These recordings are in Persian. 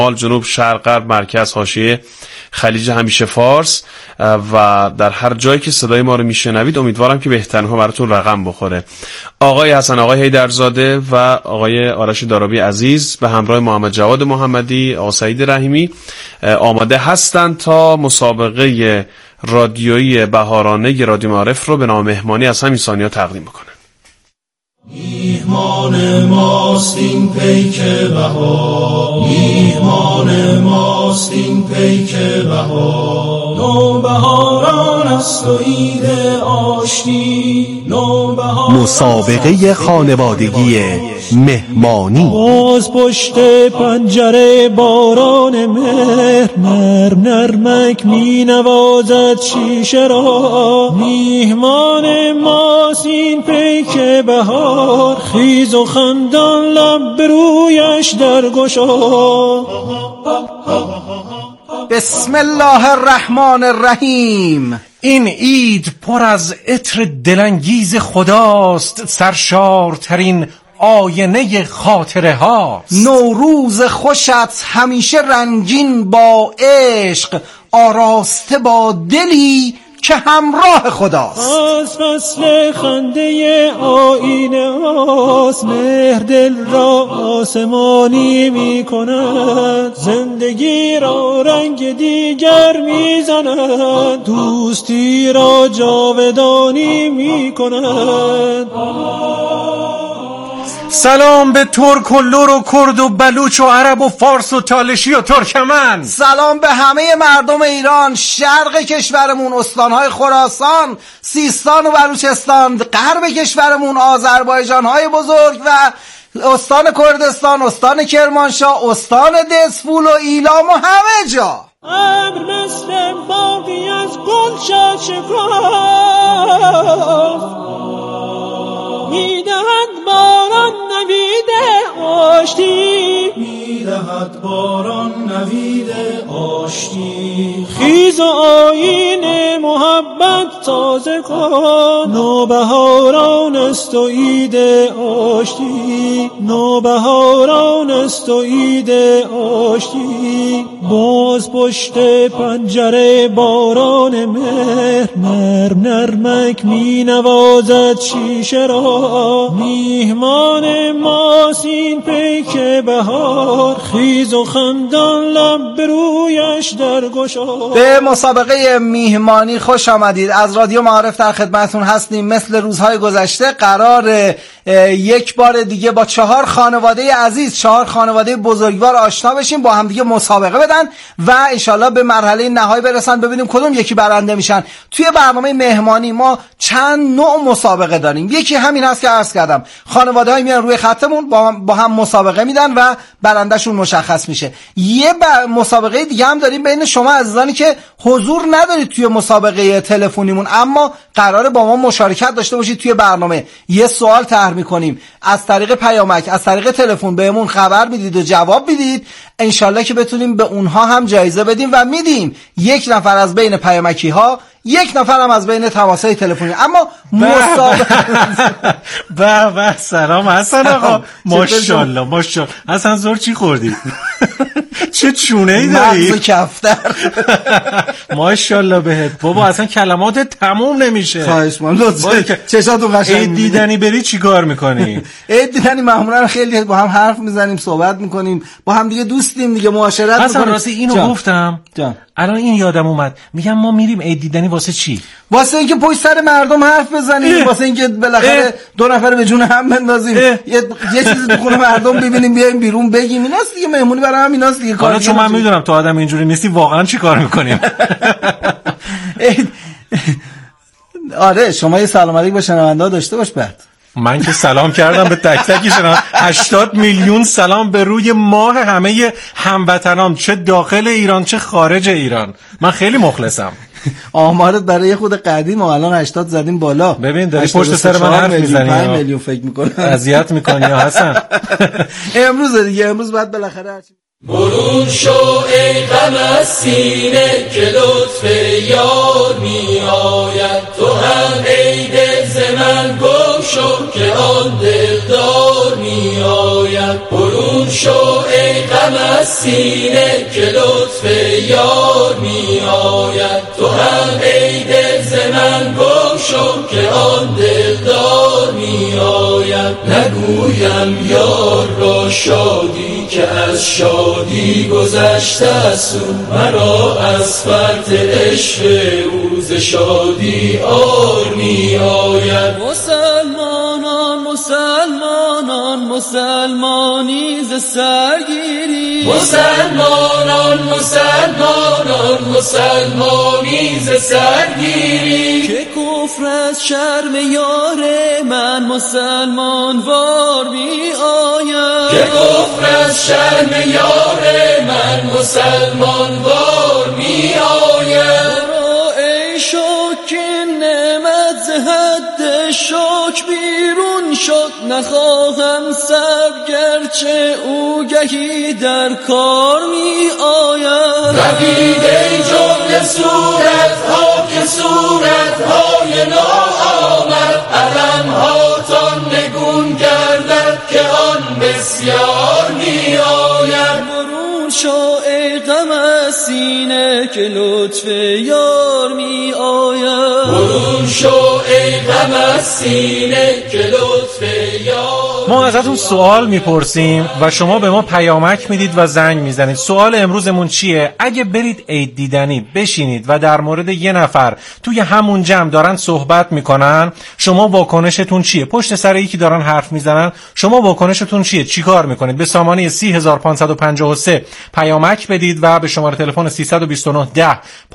جنوب، شرق، غرب، مرکز، حاشیه خلیج همیشه فارس و در هر جایی که صدای ما رو میشنوید امیدوارم که بهترین‌ها براتون رقم بخوره. آقای حسن، آقای حیدرزاده و آقای آرش دارابی عزیز به همراه محمد جواد محمدی، آقای سعید رحیمی آماده هستند تا مسابقه رادیویی بهارانه رادیو معارف رو به نام مهمانی از همین ثانیه‌ها تقدیم بکنن. میهمان ماست این پیک بهار، میهمان ماست این پیک بهار، نوبهاران است و عید آشتی، نوبهاران. مسابقه خانوادگی مهمانی. باز پشت پنجره باران مهر، نرم نرمک می نوازد شیشه را، میهمان ماست این پیک بهار، خیز و خندان لب برویش در گشا. بسم الله الرحمن الرحیم. این عید پر از عطر دلانگیز خداست، سرشارترین آینه خاطره هاست. نوروز خوشت همیشه رنگین با عشق، آراسته با دلی که همراه خداست. از فصل خنده آینه هاست، مهر دل را آسمانی می کند، زندگی را رنگ دیگر می زند، دوستی را جاودانی می کند. سلام به ترک و لور و کرد و بلوچ و عرب و فارس و تالشی و ترکمن. سلام به همه مردم ایران، شرق کشورمون استانهای خراسان، سیستان و بلوچستان، غرب کشورمون آذربایجانهای بزرگ و استان کردستان، استان کرمانشاه، استان دسفول و ایلام و همه جا. ابر مثل باقی از گل شکاف، میدهد باران نوید آشتی، میدهد باران نوید آشتی. خیز و آیین محبت تازه کن، نوبهاران است و عید آشتی، نوبهاران است و عید آشتی. باز پشت پنجره باران مهر، نرم نرمک می نوازد شیشه را، میهمان ماست این پیک بهار، خیز و خندان لب برویش در گشا. به مسابقه میهمانی خوش آمدید. از رادیو معارف در خدمتتون هستیم. مثل روزهای گذشته قرار یک بار دیگه با 4 خانواده عزیز، 4 خانواده بزرگوار آشنا بشیم، با هم دیگه مسابقه بدن و انشالله به مرحله نهایی برسن، ببینیم کدوم یکی برنده میشن. توی برنامه مهمانی ما چند نوع مسابقه داریم. یکی همین هست که عرض کردم، خانواده های میان روی خطمون با هم مسابقه میدن و برندهشون مشخص میشه. یه مسابقه دیگه هم داریم بین شما عزیزانی که حضور ندارید توی مسابقه تلفنیمون، اما قراره با ما مشارکت داشته باشید توی برنامه. یه سوال طرح میکنیم، از طریق پیامک، از طریق تلفن بهمون خبر میدید و جواب میدید، انشالله که بتونیم به اونها هم جایزه بدیم و میدیم. 1 نفر از بین پیامکی ها، 1 نفر هم از بین تماس‌های تلفنی. اما به سلام حسن آقا، ماشاءالله ماشاءالله. حسن زور چی خوردی؟ چه چونه‌ای داری؟ مغز کفتر. ماشاءالله بهت بابا، اصلا کلماتت تموم نمیشه. خواهش می‌کنم لطفاً. چشاتون قشنگ. عید دیدنی بری چیکار می‌کنی؟ عید دیدنی معمولا خیلی با هم حرف میزنیم، صحبت می‌کنیم، با هم دیگه دوستیم دیگه، معاشرت می‌کنیم. اصلا راستی اینو گفتم الان این یادم اومد، میگم ما میریم عید دیدنی واسه چی؟ واسه اینکه پشت سر مردم حرف بزنیم، واسه اینکه بالاخره 2 نفر به جون هم بندازیم، یه چیزی تو خونه مردم ببینیم، بیایم بیرون بگیم. ایناست دیگه، مهمونی برای هم ایناست دیگه. حالا چون من میدونم تو آدم اینجوری نیستی، واقعا چی کار میکنیم؟ آره شما یه سلام علیک با شنونده ها داشته باش. بعد من که سلام کردم به تک تکشون، 80 میلیون سلام به روی ماه همه هموطنام، چه داخل ایران چه خارج ایران. من خیلی مخلصم. آمارت برای یه خود قدیم و الان 80 زدیم بالا. ببین داری پشت سر من حرف میزنی، 5 میلیون فکر میکنم اذیت میکنی یا حسن. امروز دیگه، امروز بعد بالاخره برون شو ای غم از سینه که لطف یار می آید، تو هم ای دل ز من گم شو که آن دلدار می آید. برون شو ای غم از سینه که لطف یار می آید. تو هم ای دل ز من گم شو که آن دلدار می آید. نگویم یار را شادی که از شادی گذشته است، مرا از فرط عشق او ز شادی آر می آید. مسلمانان مسلمانان مسلمانی ز سرگیری، مسلمانان مسلمانان مسلمانی ز سرگیری، که کفر از شرم یار من مسلمان وار می آید. که کفر از شرم یار من مسلمان وار می آید. برو ای شوک نعمت ز حد شوک بیرون شد، نخواهم سب گرچه او گهی در کار می آید. رفید ای جمله صورتها که صورتهای ناآمد، علمهاتان نگون گردد که آن بسیار می آید. برون شو ای غم از سینه که لطف یار می آید. برون شو ای غم از سینه که لطف یار. ما ازتون سوال میپرسیم و شما به ما پیامک میدید و زنگ میزنید. سوال امروزمون چیه؟ اگه برید عید دیدنی بشینید و در مورد یه نفر توی همون جمع دارن صحبت میکنن، شما واکنشتون چیه؟ پشت سر یکی دارن حرف میزنن، شما واکنشتون چیه؟ چیکار میکنید؟ به سامانه 30553 پیامک بدید و به شماره تلفن 329 10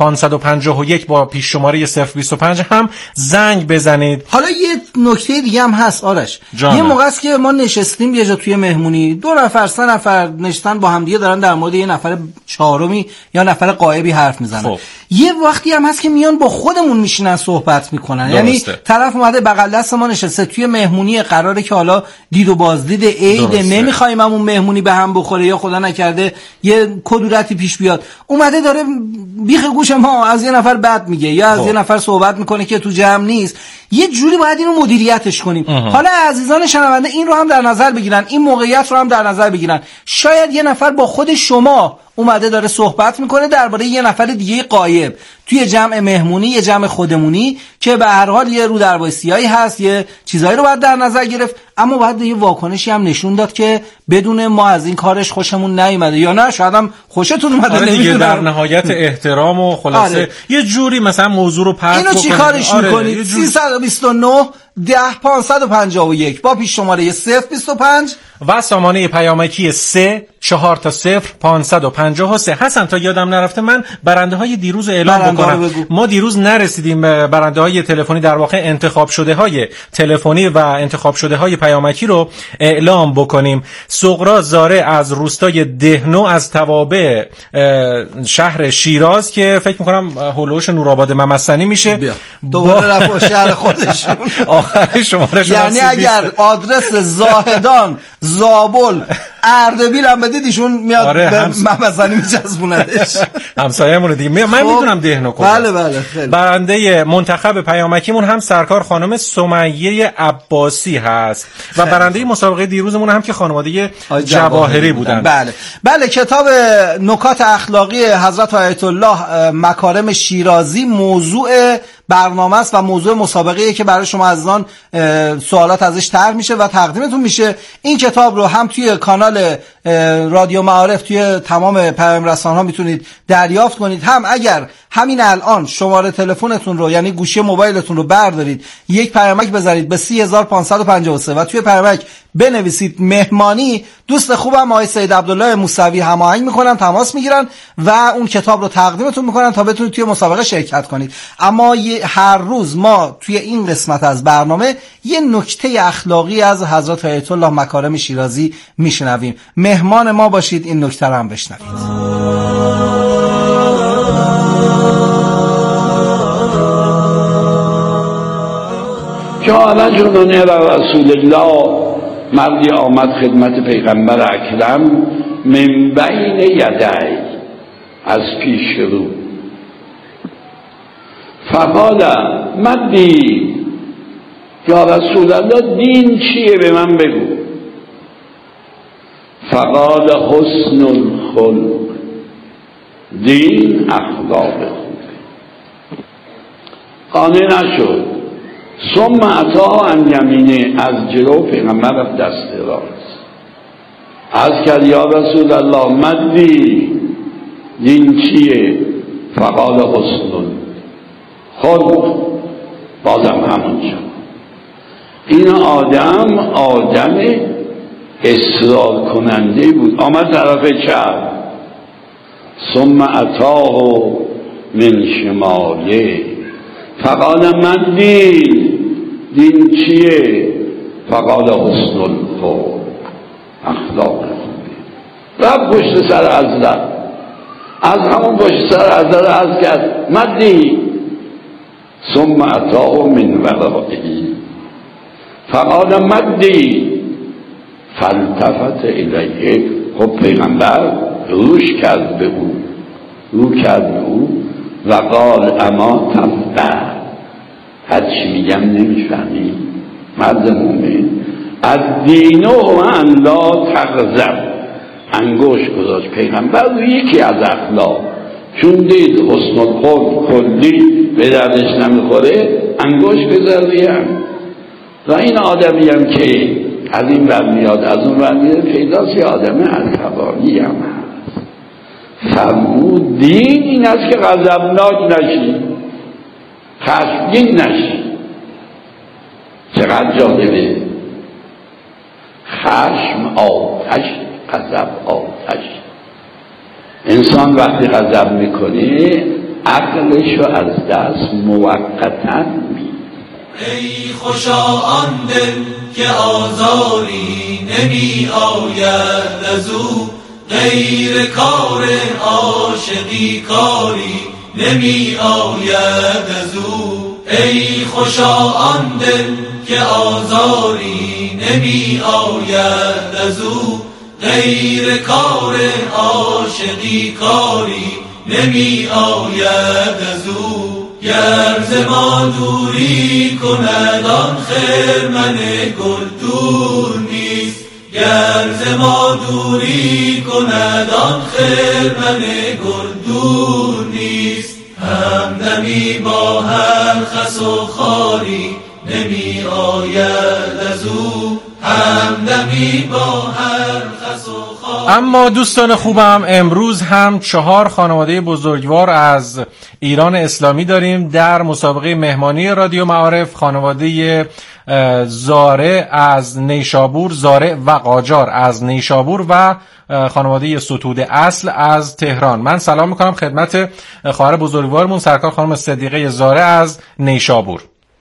551 با پیش شماره 025 هم زنگ بزنید. حالا یه نکته دیگه هم هست آرش. یه موقع است که ما نشستیم یه جا توی مهمونی، 2 نفر 3 نفر نشستن با هم دیگه دارن در مورد یه نفر چهارمی یا نفر غایبی حرف میزنن. یه وقتی هم هست که میان با خودمون میشینن صحبت میکنن. یعنی طرف اومده بغل دست ما نشسته توی مهمونی، قراره که حالا دید و بازدید عید، نمیخوایم همون مهمونی به هم بخوره یا خدا نکرده یه کدورتی پیش بیاد، اومده داره بیخ گوش ما از یه نفر بد میگه یا از یه نفر صحبت میکنه که تو جمع نیست. یه جوری باید اینو مدیریتش کنیم. حالا عزیزان شنونده این رو هم در نظر بگیرن، این موقعیت رو هم در نظر بگیرن. شاید یه نفر با خود شما اومده داره صحبت میکنه درباره یه نفر دیگه غایب توی جمع مهمونی، یه جمع خودمونی که به هر حال یه رو دروایسیایی هست، یه چیزایی رو باید در نظر گرفت، اما باید یه واکنشی هم نشون داد که بدون ما از این کارش خوشمون نیومده یا نه شاید هم خوشتون اومده. آره دیگه، در نهایت احترام و خلاصه یه جوری مثلا موضوع رو پرت بکنید. اینو چی کارش میکنید؟ 329 10 551 با پیش شماره 025 و سامانه پیامکی 3 4 تا 0 553. حسن تا یادم نرفته من برنده های دیروز اعلام بکنم. ما دیروز نرسیدیم به برنده های تلفنی، در واقع انتخاب شده های تلفنی و انتخاب شده های پیامکی رو اعلام بکنیم. سغرا زاره از روستای دهنو از توابع شهر شیراز که فکر میکنم هولوش نورآباد ممسنی میشه، دوباره رفت شهر خودشون. آخر شمارش یعنی اگر آدرس زاهدان زابل اردبیل هم بدید ایشون میاد به ممسنی میچسبوندش. همسایه‌مون دیگه. من میدونم دهنو کجاست. بله بله خیلی. برنده منتخب پیامکیمون هم سرکار خانم سمیه عباسی هست و برنده مسابقه دیروزمون هم که خانواده جواهری بودن. بله بله. کتاب نکات اخلاقی حضرت آیت الله مکارم شیرازی موضوع برنامه است و موضوع مسابقه‌ای که برای شما عزیزان سوالات ازش طرح میشه و تقدیمتون میشه. این کتاب رو هم توی کانال رادیو معارف توی تمام پیام رسانه‌ها میتونید دریافت کنید، هم اگر همین الان شماره تلفنتون رو یعنی گوشی موبایلتون رو بردارید یک پیامک بزنید به 3553 و توی پیامک بنویسید مهمانی، دوست خوبم آقای سید عبدالله موسوی هماهنگ میکنن، تماس میگیرن و اون کتاب رو تقدیمتون میکنن تا بتونید توی مسابقه شرکت کنید. اما هر روز ما توی این قسمت از برنامه یه نکته اخلاقی از حضرت آیت الله مکارم شیرازی میشنویم. مهمان ما باشید، این نکته رو هم بشنوید. جان رجل رسول الله، مردی آمد خدمت پیغمبر اکرم من بین یدی، از پیش رو. فقال مردی یا رسول الله، دین چیه به من بگو. فقال حسن الخلق، دین اخلاق خوب. قانع نشد. ثم عطا عن یمینه، از جلو پیغمبر رفت دست راست. عرض کرد یا رسول الله مدی، دین چیه؟ فقال حسن خلق، بازم همونجا. این آدم اصرار کننده بود. آمد طرف چپ. ثم اتاه من شماله فقال من دین چیه؟ فقال حسن الخلق، اخلاق خوبی. رفت پشت سر حضرت. از همون پشت سر حضرت عرض کرد مدی. ثم اتاه من ورائه فقال مدی. فالتفت الیه، خب پیغمبر رو کرد به او و قال اما تفقه، هرچی میگم نمیفهمی مرد مومن؟ الدین و ان لا تغضب، انگشت گذاشت پیغمبر رو یکی از اخلاق، چون دید حسن الخلق کلی به دردش نمیخوره، انگشت بذاریم. و این آدمی هم که از این ور میاد از اون ور میاد، پیداست یه آدم عصبانی هم هست. فرمود دین این است که غضبناک نشی، خشمگین نشی. چقدر جالبه، خشم آتش، غضب آتش. انسان وقتی غضب میکنه عقلشو از دست موقتا میده. ای خوشا آن دل که آزاری نمی آید از او، غیر کار عاشقی کاری نمی آید از او. ای خوشا آن دل که آزاری نمی آید از او، غیر کار عاشقی کاری نمی آید از او. گر ز ما دوری کند آن خرمن گل دور نیست، گر ز ما دوری کند آن خرمن گل دور نیست. همدمی با هر خس و خاری نمی آید از او، همدمی با هر خس و خاری. اما دوستان خوبم، امروز هم 4 خانواده بزرگوار از ایران اسلامی داریم در مسابقه مهمانی رادیو معارف. خانواده زاره از نیشابور، زاره و قاجار از نیشابور و خانواده ستوده اصل از تهران. من سلام میکنم خدمت خواهر بزرگوارمون سرکار خانم صدیقه زاره از نیشابور.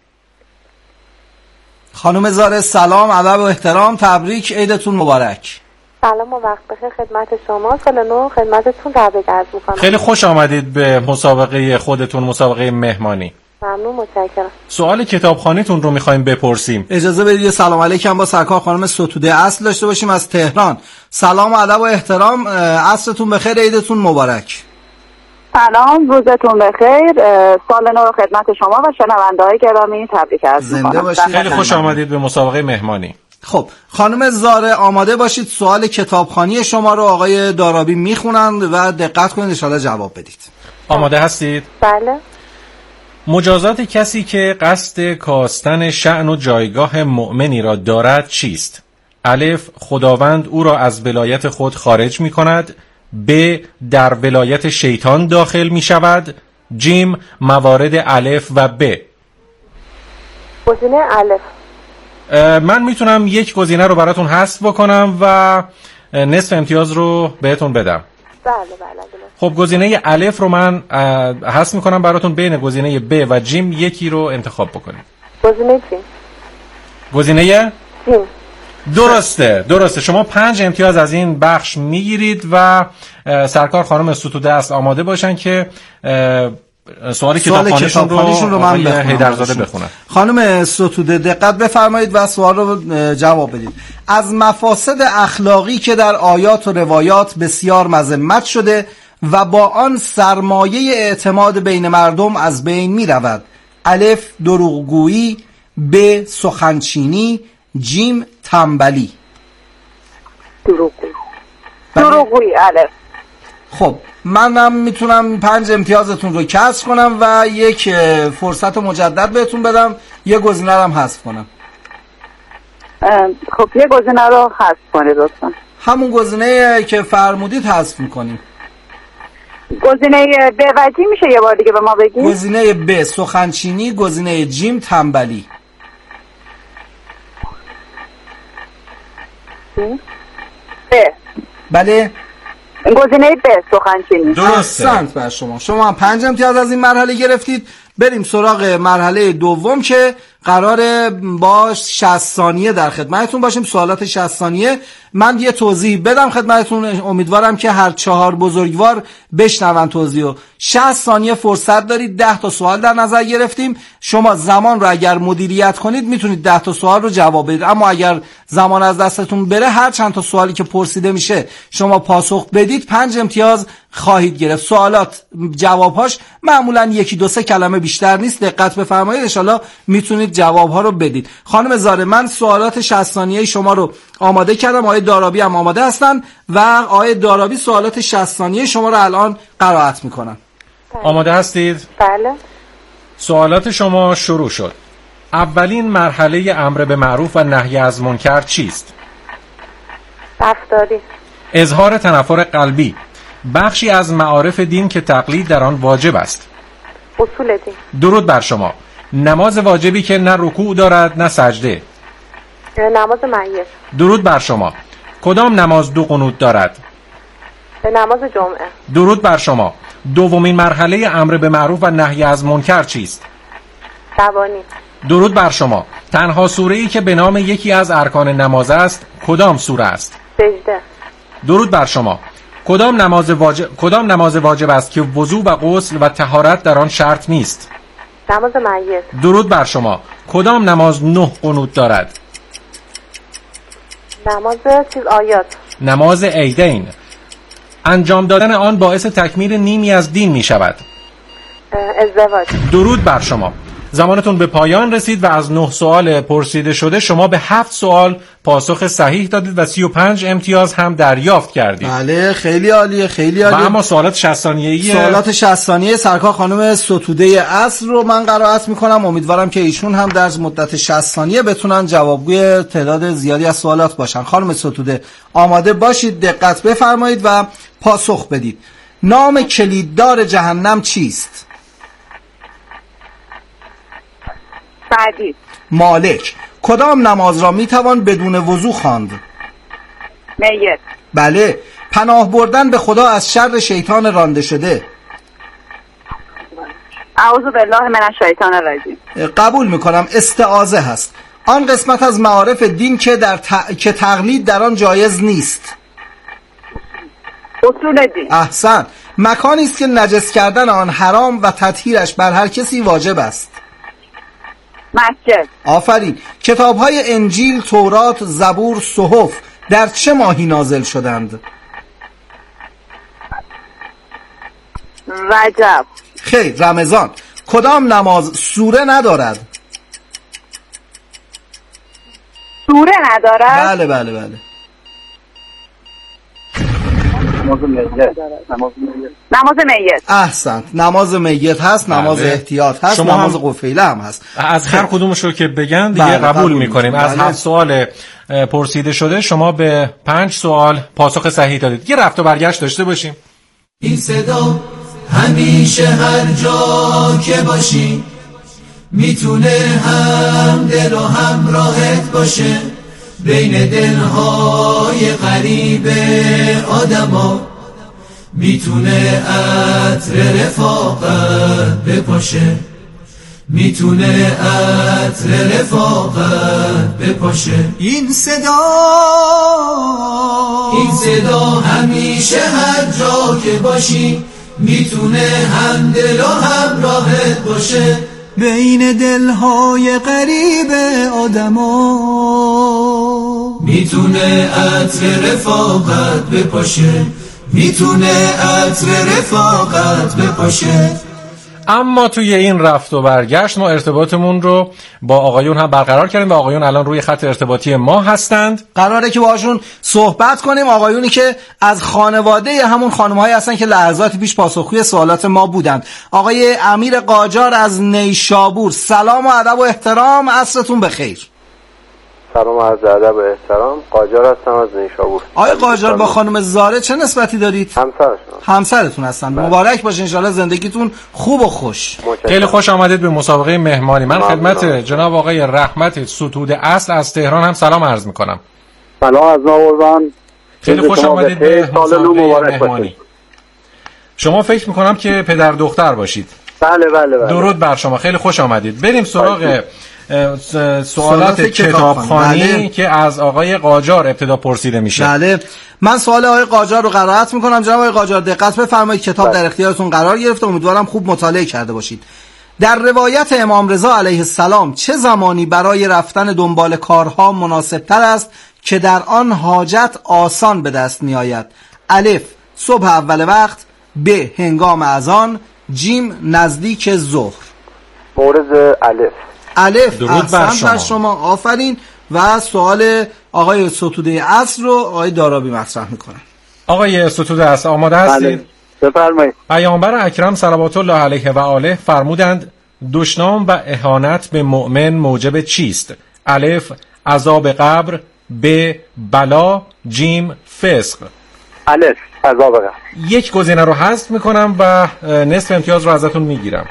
خانم زاره سلام، ادب و احترام، تبریک، عیدتون مبارک. سلام و وقت بخیر خدمت شما، سال نو خدمتتون تبریک عرض می‌کنم. خیلی خوش آمدید به مسابقه خودتون، مسابقه مهمانی. ممنون، متشکرم. سوال کتابخانیتون رو می‌خوایم بپرسیم. اجازه بدید یه سلام علیکم با سرکار خانم ستوده اصل داشته باشیم از تهران. سلام و ادب و احترام، عصرتون بخیر، عیدتون مبارک. سلام، روزتون بخیر، سال نو خدمت شما و شنونده‌های گرامی تبریک عرض می‌کنم. خیلی خوش آمدید به مسابقه مهمانی. خب خانم زاره آماده باشید، سوال کتابخوانی شما رو آقای دارابی میخونند و دقت کنید ان شاءالله جواب بدید. آماده هستید؟ بله. مجازات کسی که قصد کاستن شأن و جایگاه مؤمنی را دارد چیست؟ الف، خداوند او را از ولایت خود خارج می کند. ب، در ولایت شیطان داخل می شود. جیم، موارد الف و ب. گزینه الف. من میتونم یک گزینه رو براتون حذف بکنم و نصف امتیاز رو بهتون بدم. بله. خب گزینه الف رو من حذف میکنم براتون، بین گزینه ب و جیم یکی رو انتخاب بکنید. گزینه جیم. گزینه جیم. درسته. شما 5 امتیاز از این بخش میگیرید و سرکار خانم ستوده است آماده باشن که سوال کتابخانیشون رو من هیدرزاده بخونم. خانم ستوده دقت بفرمایید و سوال رو جواب بدید. از مفاسد اخلاقی که در آیات و روایات بسیار مذمت شده و با آن سرمایه اعتماد بین مردم از بین می رود. الف، دروغگویی. ب، سخنچینی. جیم، تنبلی. دروغگویی. دروغگویی. الف. خب منم میتونم 5 امتیازتون رو کسر کنم و یک فرصت مجدد بهتون بدم، یه گزینه رو هم حذف کنم. خب یه گزینه رو حذف کنید لطفا. همون گزینه که فرمودید حذف میکنیم. گزینه ب و جیم میشه یه بار دیگه به ما بگید؟ گزینه ب سخنچینی، گزینه جیم تنبلی. ب. بله گزینه ب سخنچینی. درسته بر شما هم 5 امتیاز از این مرحله گرفتید. بریم سراغ مرحله دوم که قراره با 60 ثانیه در خدمتتون باشیم. سوالات 60 ثانیه. من یه توضیح بدم خدمتتون، امیدوارم که هر 4 بزرگوار بشنون توضیحو. 60 ثانیه فرصت دارید. 10 تا سوال در نظر گرفتیم. شما زمان رو اگر مدیریت کنید میتونید 10 تا سوال رو جواب بدید، اما اگر زمان از دستتون بره هر چند تا سوالی که پرسیده میشه شما پاسخ بدید 5 امتیاز خواهید گرفت. سوالات جوابهاش معمولا 1-2-3 کلمه بیشتر نیست. دقت بفرمایید، ان شاءالله میتونید جوابها رو بدید. خانم زاره من سوالات 60 ثانیه شما رو آماده کردم، آقای دارابی هم آماده هستن و آقای دارابی سوالات 60 ثانیه شما رو الان قرائت میکنن. آماده هستید؟ بله. سوالات شما شروع شد. اولین مرحله امر به معروف و نهی از منکر چیست؟ رفتاری. اظهار تنفر قلبی بخشی از معارف دین که تقلید در آن واجب است. اصول دین. درود بر شما. نماز واجبی که نه رکوع دارد نه سجده. نماز معیت. درود بر شما. کدام نماز 2 قنوت دارد؟ نماز جمعه. درود بر شما. دومین مرحله امر به معروف و نهی از منکر چیست؟ زبانی. درود بر شما. تنها سوره‌ای که به نام یکی از ارکان نماز است کدام سوره است؟ سجده. درود بر شما. کدام نماز واجب است که وضو و غسل و طهارت در آن شرط نیست؟ نماز معیت. درود بر شما. کدام نماز 9 قنوت دارد؟ نماز آیات. نماز عیدین. انجام دادن آن باعث تکمیل نیمی از دین می شود. ازدواج. درود بر شما. زمانتون به پایان رسید و از 9 سوال پرسیده شده شما به 7 سوال پاسخ صحیح دادید و 35 امتیاز هم دریافت کردید. بله خیلی عالیه، خیلی عالیه. و اما سوالات 60 ثانیه‌ای سوالات 60 ثانیه سرکار خانم ستوده عصر رو من قرائت میکنم. امیدوارم که ایشون هم در مدت 60 ثانیه بتونن جوابگوی تعداد زیادی از سوالات باشن. خانم ستوده آماده باشید، دقت بفرمایید و پاسخ بدید. نام کلیددار جهنم چیست؟ بعدی. مالک. کدام نماز را میتوان بدون وضو خواند؟ میت. بله. پناه بردن به خدا از شر شیطان رانده شده. اعوذ بالله من الشیطان الرجیم. قبول میکنم، استعاذه هست. آن قسمت از معارف دین که که تقلید در آن جایز نیست. اصول دین. احسن. مکانی است که نجس کردن آن حرام و تطهیرش بر هر کسی واجب است. مسجد. آفرین. کتاب‌های انجیل، تورات، زبور، صحف در چه ماهی نازل شدند؟ رجب. خیر، رمضان. کدام نماز سوره ندارد؟ سوره ندارد؟ بله بله بله. نماز میت. احسنت. نماز میت هست، نماز احتیاط هست، نماز قفیله هم هست. از هر کدومش رو که بگن دیگه بله، قبول میکنیم. از 7 سوال پرسیده شده شما به 5 سوال پاسخ صحیح دادید. یه رفت و برگشت داشته باشیم. این صدا همیشه هر جا که باشی میتونه هم دل و همراهت باشه، بین دلهای غریب آدما میتونه عطر رفاقت بپاشه، میتونه عطر رفاقت بپاشه. این صدا همیشه هر جا که باشی میتونه هم دل و همراهت باشه، بین دلهای غریب آدما میتونه عطر رفاقت بپاشه، میتونه عطر رفاقت بپاشه. اما توی این رفت و برگشت ما ارتباطمون رو با آقایون هم برقرار کردیم و آقایون الان روی خط ارتباطی ما هستند. قراره که باهاشون صحبت کنیم، آقایونی که از خانواده همون خانم‌هایی هستن که لحظاتی پیش پاسخگوی سوالات ما بودند. آقای امیر قاجار از نیشابور، سلام و ادب و احترام، عصرتون بخیر. سلام و عرض ادب و احترام، قاجار هستم از نیشابور. آقای قاجار با خانم زاره چه نسبتی دارید؟ همسرتون هستن. مبارک باشه، انشالله زندگیتون خوب و خوش. خیلی خوش آمدید به مسابقه مهمانی. من خدمت جناب آقای رحمت ستود اصل از تهران هم سلام عرض میکنم. سلام از نوروزان. خیلی خوش آمدید به مسابقه مهمانی. شما فکر میکنم که پدر دختر باشید. بله. درود بر شما، خیلی خوش آمدید. بریم سراغ سوالات کتابخوانی که از آقای قاجار ابتدا پرسیده میشه. بله، من سوال آقای قاجار رو قرائت میکنم. جناب آقای قاجار دقت بفرمایید، کتاب در اختیارتون قرار گرفته، امیدوارم خوب مطالعه کرده باشید. در روایت امام رضا علیه السلام چه زمانی برای رفتن دنبال کارها مناسبتر است که در آن حاجت آسان به دست می آید؟ الف صبح اول وقت، ب هنگام اذان، جیم نزدیک ظهر. مورد الف. درود بر شما، آفرین. و سوال آقای ستوده اصل رو آقای دارابی مطرح میکنن. آقای ستوده اصل آماده هستید؟ بفرمایید. پیامبر اکرم صلوات الله علیه و آله فرمودند دشنام و اهانت به مؤمن موجب چیست؟ الف عذاب قبر، ب بلا، جیم فسق. الف عذاب قبر. یک گزینه رو حذف میکنم و نصف امتیاز رو ازتون میگیرم.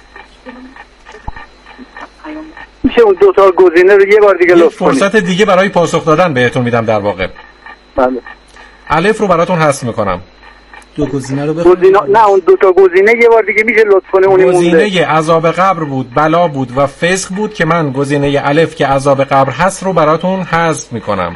میشه اون دو تا گزینه رو یه بار دیگه لطف کنید؟ فرصت دیگه برای پاسخ دادن بهتون میدم در واقع. بله. الف رو براتون حذف میکنم. دو گزینه رو بخونید. نه اون دو تا گزینه یه بار دیگه میشه لطف کنه؟ اون گزینه عذاب قبر بود، بلا بود و فسق بود که من گزینه الف که عذاب قبر هست رو براتون حذف میکنم.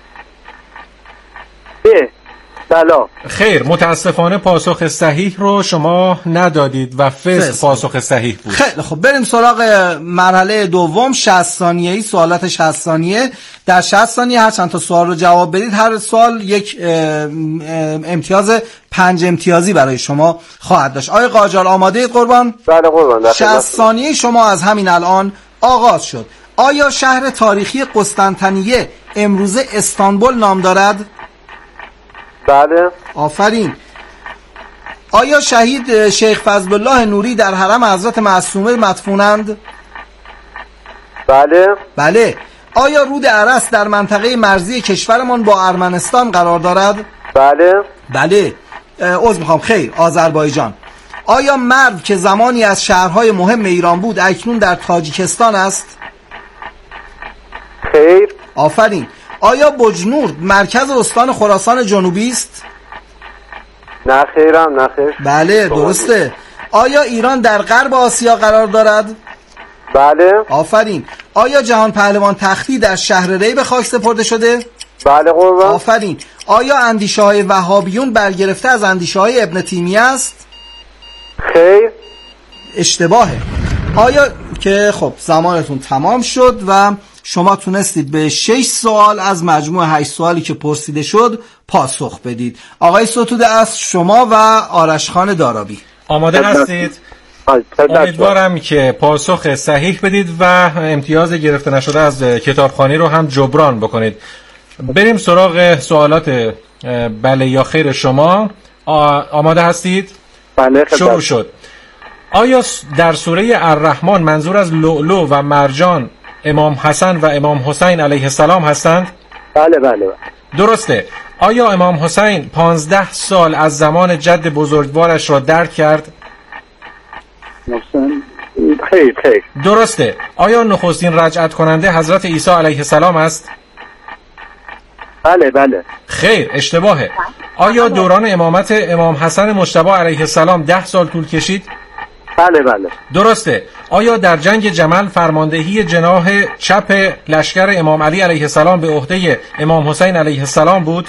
بلا. خیر، متاسفانه پاسخ صحیح رو شما ندادید و فسق پاسخ صحیح بود. خیلی خب، بریم سراغ مرحله دوم، 60 ثانیه‌ای، سوالات 60 ثانیه. در 60 ثانیه هر چند تا سوال رو جواب بدید، هر سوال یک امتیاز 5 امتیازی برای شما خواهد داشت. آقای قاجار آماده اید قربان؟ بله قربان. 60 ثانیه شما از همین الان آغاز شد. آیا شهر تاریخی قسطنطنیه امروزه استانبول نام دارد؟ بله. آفرین. آیا شهید شیخ فضل الله نوری در حرم حضرت معصومه مدفونند؟ بله. آیا رود ارس در منطقه مرزی کشورمان با ارمنستان قرار دارد؟ بله. عذر میخوام، خیر، آذربایجان. آیا مرو که زمانی از شهرهای مهم ایران بود اکنون در تاجیکستان است؟ خیر. آفرین. آیا بجنورد مرکز استان خراسان جنوبی است؟ نه خیرم، نه خیر. بله درسته. آیا ایران در غرب آسیا قرار دارد؟ بله. آفرین. آیا جهان پهلوان تختی در شهر ری به خاک سپرده شده؟ بله قربان. آفرین. آیا اندیشه های وهابیون برگرفته از اندیشه های ابن تیمیه است؟ خیر. اشتباهه. آیا که خب زمانتون تمام شد و شما تونستید به 6 سوال از مجموع 8 سوالی که پرسیده شد پاسخ بدید. آقای ستوده اصل، شما و آرش خان دارابی آماده هستید؟ امیدوارم که پاسخ صحیح بدید و امتیاز گرفته نشده از کتابخوانی رو هم جبران بکنید. بریم سراغ سوالات بله یا خیر شما. آماده هستید؟ بله. شروع شد. آیا در سوره الرحمن منظور از لؤلؤ و مرجان امام حسن و امام حسین علیه السلام هستند؟ بله. درسته. آیا امام حسین 15 سال از زمان جد بزرگوارش را درک کرد؟ خیر. درسته. آیا نخستین رجعت کننده حضرت عیسی علیه السلام است؟ بله. خیر، اشتباهه. آیا دوران امامت امام حسن مجتبی علیه السلام 10 سال طول کشید؟ بله. درسته. آیا در جنگ جمل فرماندهی جناح چپ لشکر امام علی علیه السلام به عهده امام حسین علیه السلام بود؟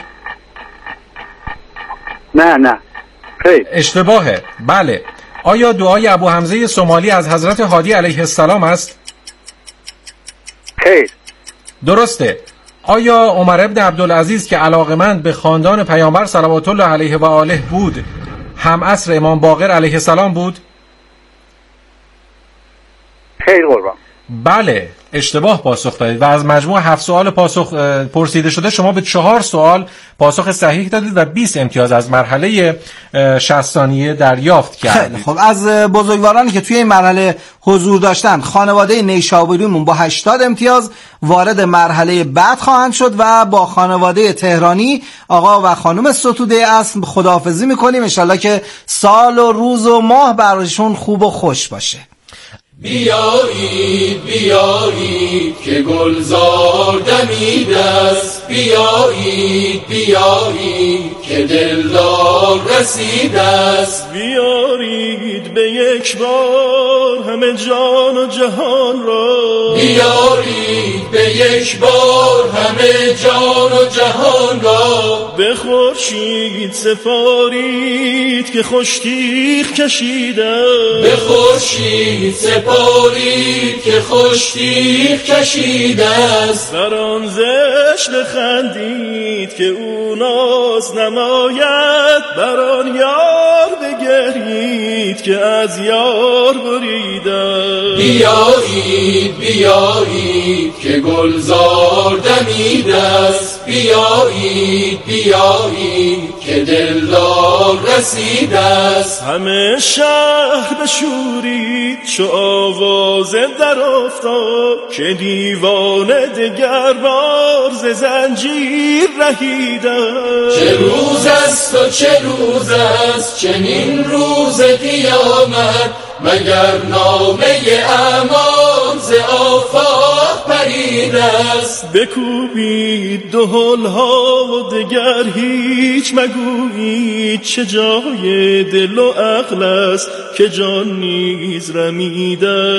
نه. خیر. اشتباهه. بله. آیا دعای ابو حمزه صومالی از حضرت هادی علیه السلام است؟ خیر. درسته. آیا عمر ابن عبدالعزیز که علاقمند به خاندان پیامبر صلوات الله علیه و آله بود هم عصر امام باقر علیه السلام بود؟ خیر قربان. بله اشتباه پاسخ دادید و از مجموع 7 سوال پاسخ پرسیده شده شما به 4 سوال پاسخ صحیح دادید و 20 امتیاز از مرحله 60 ثانیه دریافت کردید. خب از بزرگوارانی که توی این مرحله حضور داشتن خانواده نیشابوریمون با 80 امتیاز وارد مرحله بعد خواهند شد و با خانواده تهرانی آقا و خانم ستوده اصل خداحافظی میکنیم. انشالله که سال و روز و ماه براشون خوب و خوش باشه. بیایید بیایید که گلزار دمیده است، بیایید بیایید که دلدار رسیده است، بیارید به یک بار همه جان و جهان را، بیارید به یک بار همه جان و جهان را، به خورشید سپارید که خوشتیغ کشیده، به خورشید سپارید که خوشتیغ کشیده است، بر آن زشت بخندید که او ناز نماید، بر آن یار بگرید که از یار بریده. بیایید بیایید که گلزار دمیده است، بیایید بیایید که دلدار رسیده است، همه شهر بشورید چو آواز در افتاد، که دیوانه دگر بار ز زنجیر رهیده. چه روز است و چه روز است چنین روز قیامت، مگر نامه اعمال ز آفاق پریده است. بکوبید دهل‌ها و دگر هیچ مگویید، چه جای دل و عقل است که جان نیز رمیده.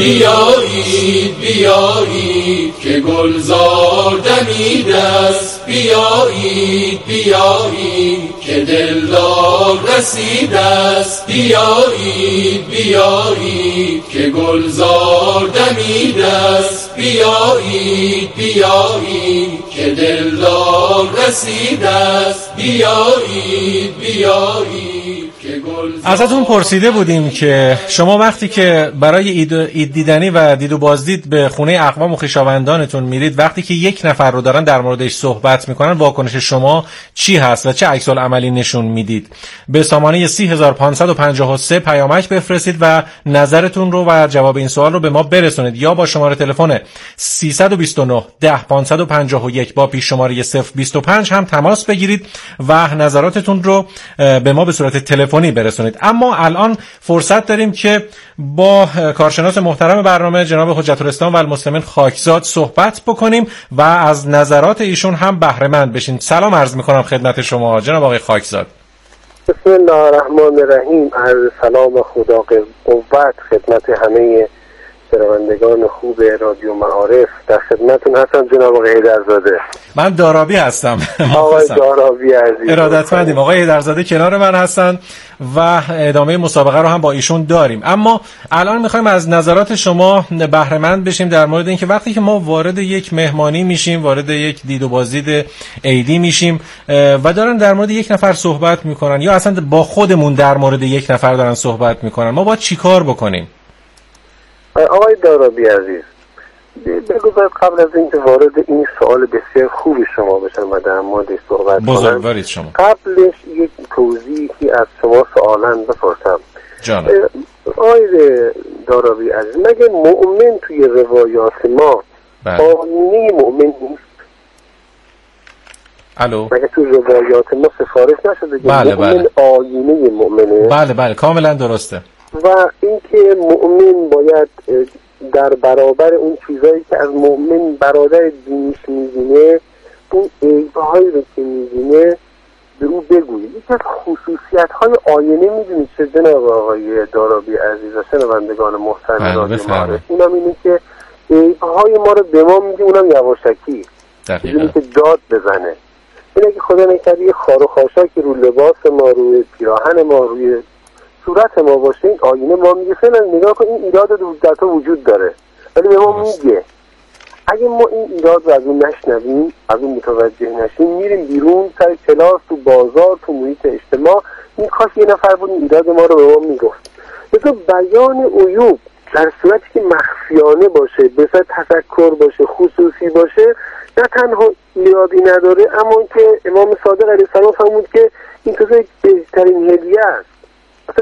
بیایید بیایید که گلزار دمیده است، بیایید بیایید که دلدار رسیده است، بیایید بیایید که گلزار دمیده است، بیایید بیایید که دلدار رسیده است، بیایید بیایید که گلزار. ازتون پرسیده بودیم که شما وقتی که برای اید دیدنی و دید و بازدید به خونه اقوام و خویشاوندانتون میرید، وقتی که یک نفر رو دارن در موردش صحبت میکنن، واکنش شما چی هست و چه عکس العملی نشون میدید؟ به سامانه 30553 پیامک بفرستید و نظرتون رو و جواب این سوال رو به ما برسونید، یا با شماره تلفن 329 10 551 با پیش شماره 025 هم تماس بگیرید و نظراتتون رو به ما به صورت تلفنی برسونید. اما الان فرصت داریم که با کارشناس محترم برنامه جناب حجت الاسلام و المسلمین خاکزاد صحبت بکنیم و از نظرات ایشون هم بهره مند بشین. سلام عرض میکنم خدمت شما جناب آقای خاکزاد. بسم الله الرحمن الرحیم. عرض سلام و خدا قوت خدمت همه شنوندگان خوب رادیو معارف. در خدمتتون هستم جناب آقای حیدرزاده. من دارابی هستم. آقای دارابی عزیز ارادتمندیم. آقای حیدرزاده کنار من هستن و ادامه مسابقه رو هم با ایشون داریم. اما الان میخوایم از نظرات شما بهره مند بشیم در مورد اینکه وقتی که ما وارد یک مهمانی میشیم، وارد یک دید و بازدید عیدی میشیم و دارن در مورد یک نفر صحبت میکنن یا اصلا با خودمون در مورد یک نفر دارن صحبت میکنن، ما باید چیکار بکنیم؟ آقای دارابی عزیز، بگذارید قبل از اینکه وارد این سوال بسیار خوبی شما بشم و در موردش صحبت کنم، شما قبلش یک توضیحی از شما سوالن بپرسم. جانم. آقای دارابی عزیز، مگه مؤمن توی روایات ما آینه مؤمن نیست؟ الو، مگه توی روایات ما سفارش نشده که مؤمن آینه مؤمنه؟ بله بله کاملا درسته. و اینکه مؤمن باید در برابر اون چیزایی که از مؤمن برادر دینیش می‌بینه، اون عیب‌هایی رو که می‌بینه به او بگوید. یکی از خصوصیت‌های آینه می‌دونید چه جناب آقای دارابی عزیز و شنوندگان محترم رادیو معارف؟ اونم اینه که عیب‌های ما رو به ما میگه، اونم یواشکی بدون که داد بزنه. این اگه خدا نکرده یه خار و خاشاکی رو لباس ما، روی پیراهن ما، روی صورت ما باشه، این آینه ما میگه فعلا نگاه کن این ایراد در تو وجود داره، ولی به ما میگه. اگه ما این ایراد رو از اون نشنویم، از اون متوجه نشیم، میریم بیرون سر کلاس، تو بازار، تو محیط اجتماع، این کاش یه نفر بود این ایراد ما رو به ما میگفت. مثل بیان عیوب در صورتی که مخفیانه باشه، به صورت تفکر باشه، خصوصی باشه، نه تنها ایرادی نداره، اما که امام صادق علیه السلام فرمود که این تازه بهترین هدیه است.